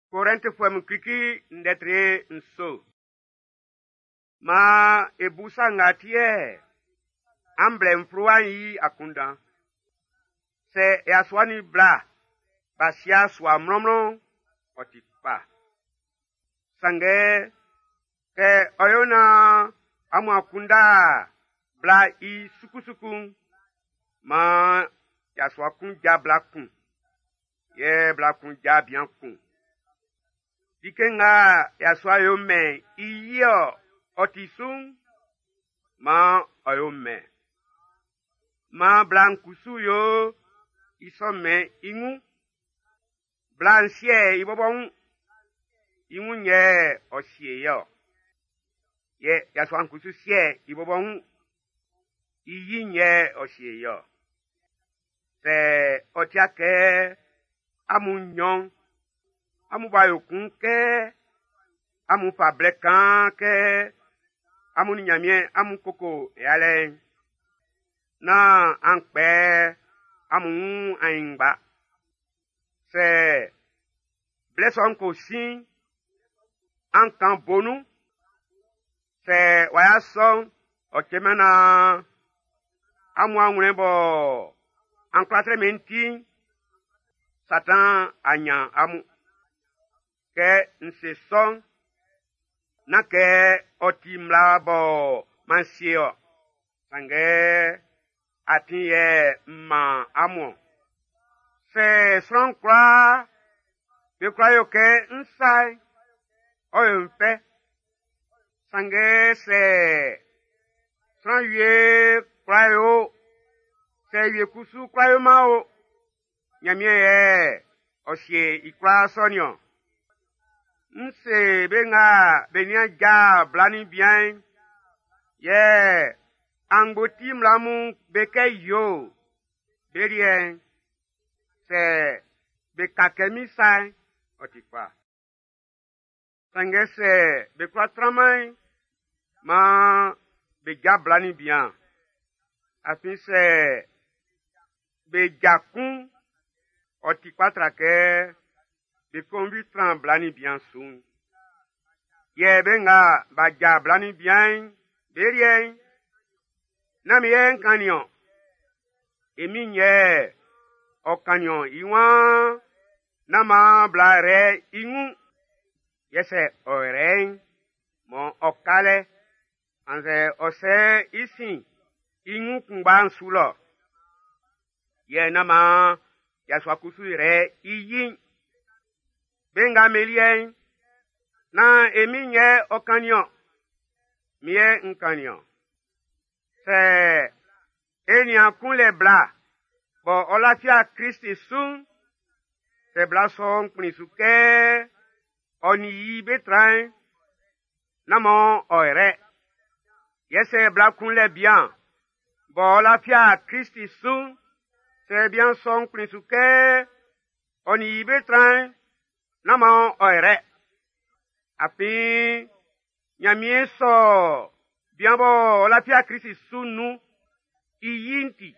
Korente fwem kriki ndetre nso. Ma ebusa ngatie amblem fruan yi akunda. Se yaswani bla basia swa mromro otikpa. Sange ke oyona amu akunda bla i sukusuku ma yaswa kun ja bla kun. Ye bla kun ja bien kun. Dikenga yaswa yo me iyo otisung ma oyo me. Ma blankusu yo iso me ingu. Blanchie ibobong ingu nye osie yo. Ye yaswa nkusu sie ibobong iyi nye osie yo. Se otiake amu nyon. Amu bayokun ke, amu fablekan ke, amu ninyamien, amu koko yale. Na ankpe, amu aingba. Se bleson ko sin, ankan bonu. Se wayason, okemena, amu anwebo, anklatre menti, Satan anyan amu. Ke nse son na ke otimla bo mansio sange atinye ma amo se son kwa be kwa yo ke nsai oyo mpe sange se son ye kwa yo se ye kusu kwa yo mao nyamie ye osie ikwa sonyo Nse benga benya ja blani bien ye angoti mlamu beke yo berien se bekakemi sai otikwa sange se bekwa tramai ma beja blani bien afin se bejakun otikwa trake de conduit tremblani bien soon. Ye benga baja blani bien berien. Namien kanyon. Eminye o kanyon iwan. Nama blare ingu. Yese orein. Mon okale. Anze ose isi. Ingu kumban sulo. Ye nama yaswakusu re iyin. Benga melien na eminye okanyon mie nkanyon se enya kunle bla bo olafia Kristi sun se bla son kunisuke oni yi betrain namo oire yese bla kunle bien bo olafia Kristi sun se bien son kunisuke oni yi betrain Nama oire. Api nyamie so biambo lafia Kristi sunu iyinti.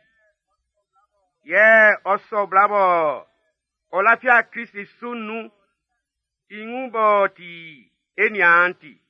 Ye oso blabo olafia Kristi sunu ingumbo ti enianti.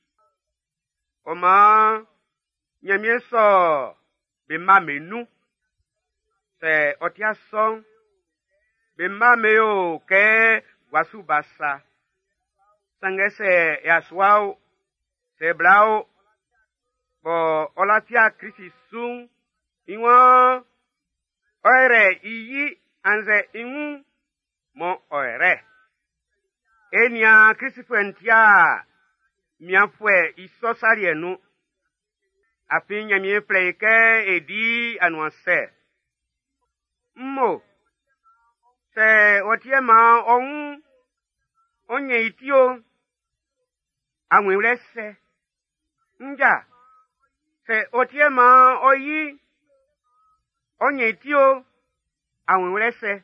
Oma nyamie so bema menu. Se otia son bema meo ke Wasu basa. Sange se yaswao. Se blao. Bo olafia Kristi sun. Iwan. Oire iyi anze ingu. Mo oire. Enya Kristi fuentia. Mianfue iso sarienu. Afi nyamie pleike edi anuanse. Mo. Se otiema onye itio anwelese nja se otiema oyi onye itio anwelese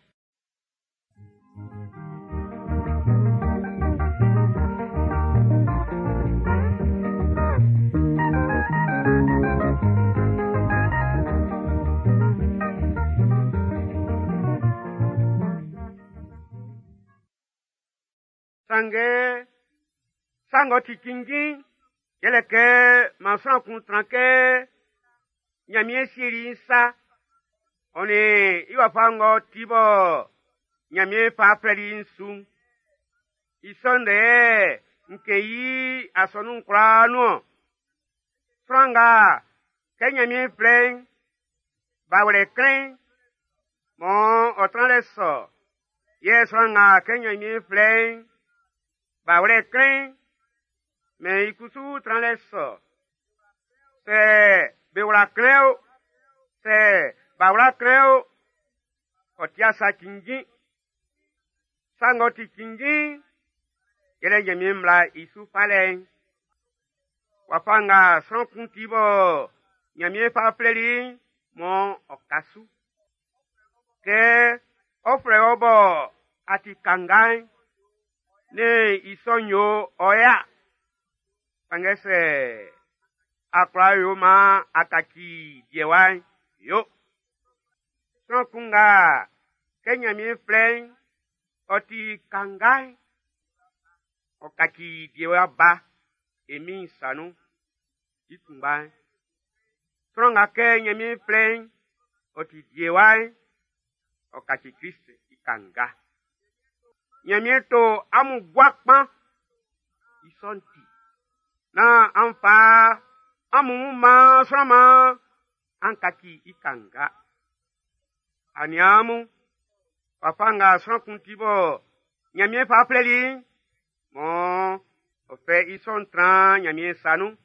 sango ti kingi yele ke masan kun tranke nyamie siri sa oni iwa fango tibo nyamie fa predi nsu isonde nke yi asonu nkra no franga ke nyamie plain bawre kren mo otran leso yes franga ke nyamie plain bawre kren me ikusu tran leso se bewra creo se bawra creo otia sa kingi sango ti kingi yele nyamie mla isu palen wafanga son kuntibo nyamie fa pleri mo okasu ke ofre obo ati kangai ne isonyo oya pangese akrayo ma akaki diewai yo son kunga ke nyamie plen oti kangai okaki diewa ba emi sanu itumbai stronga ke nyamie plen oti diewai okaki Kristo ikanga nyamie to amu gwakpa isonti na amfa amu ma sama ankaki ikanga aniamu wafanga son kuntibo nyamie fa pleli mo ofe ison tran nyamie sanu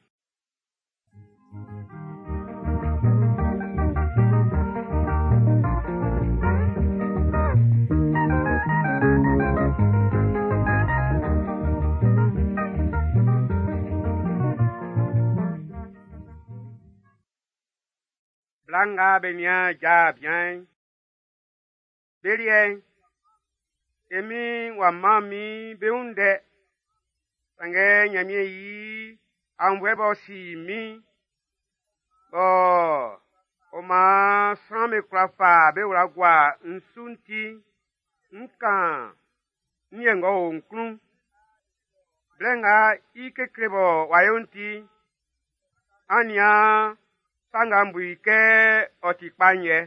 Blanga benia ja bien berien emi wa mami beunde sange nyamie yi anwebo si mi oma same krafa be uragwa nsunti nkan niengo onkru blenga ikekrebo wayonti ania sanga mbuike otikpanye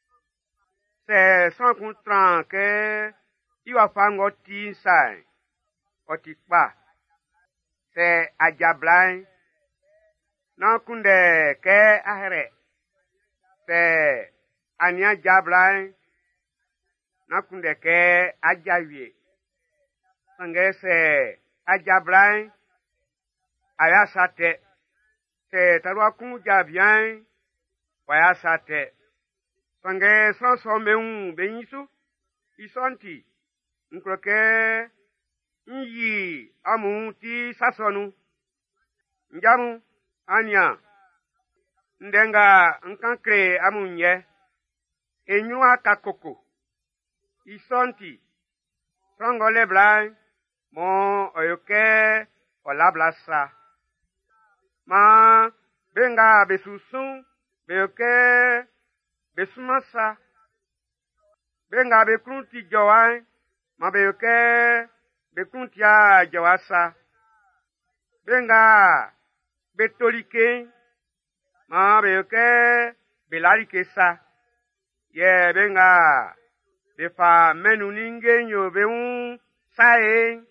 se son contrant ke iwa fango ti sai otikpa se ajablain na kunde ke ahere se ania jablain na kunde ke ajawie sange se ajablain ayasate se tarwa kunja bien wayasate sange so meun benyisu isonti nkroke nyi amu ti sasonu njamu ania ndenga nkankre amu nye enyu aka koko isonti songo lebla mo oyoke olablasa ma benga besusun beyoke besumasa benga bekrunti jowai ma beyoke bekruntia jowasa benga betolike ma beyoke belalike sa ye benga befa menu ninge nyo beun sae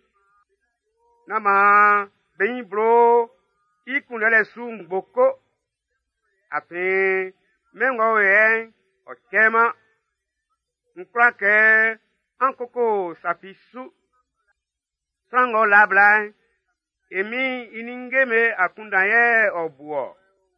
nama bein bro ikunele su mboko ape mengo we okema nkrake ankoko sapisu sango labla emi iningeme akundaye obuo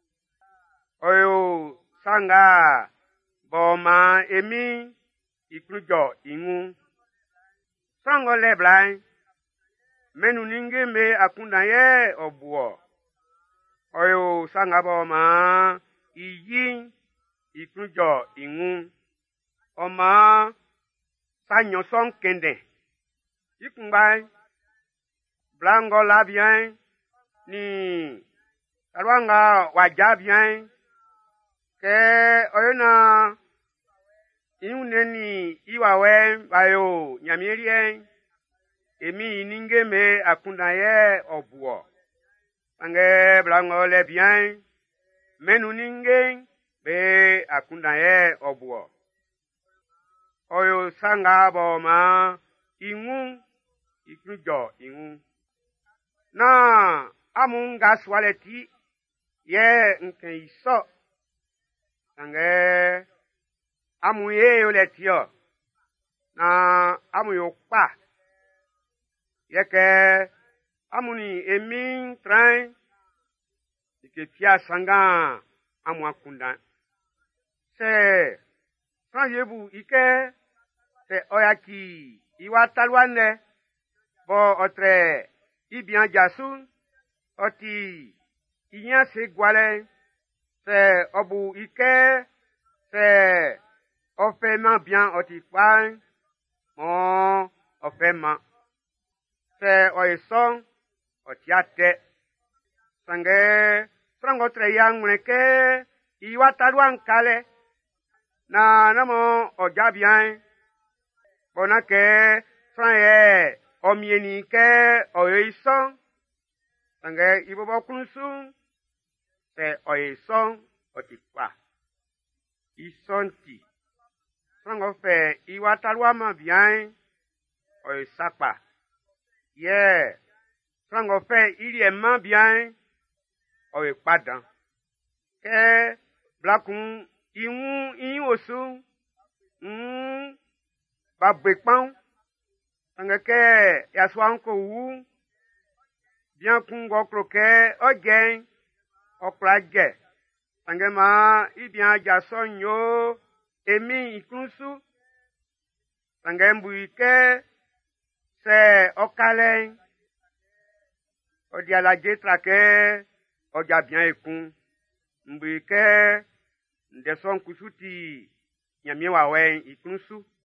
oyo sanga boma emi ikrujo ingu sango lebla menu ningeme akundaye obuo oyo sanga boma iyi ikrujo ingu oma sanyo son kende ikungbai blango la bien ni alwanga waja bien ke oyona inuneni iwawe bayo nyamierien emi ninge me akunda ye obuo. Sange blango le bien. Menu ninge be akunda ye obuo. Oyo sanga bo ma ingu ikujo ingu. Na amunga swaleti ye nke iso. Sange amuye yo letio. Na amuyo pa. Yeke amuni emi train ike tia sanga amu akunda. Se sanjebu ike se oyaki iwa talwane bo otre ibian jasu oti inya se gwale se obu ike se ofema bien oti kwa mo ofema se oison otiate sange frango tre yang mweke iwa talwan kale na namo oja bien bonake franye omieni ke oison sange ibobo kunsu se oison otikwa isonti frango fe iwa talwa ma bien oisakpa ye frango fe ili ema bien oikpadan ke blakun iwu osu ba bekpan sange ke yaswan ko wu bien kun go kroke ogen okrage sange ma ibian jason yo emi ikunsu sange mbuike se okale odialaje trake oja bien ekun mbuike ndeson kusuti nyamie wawe ikunsu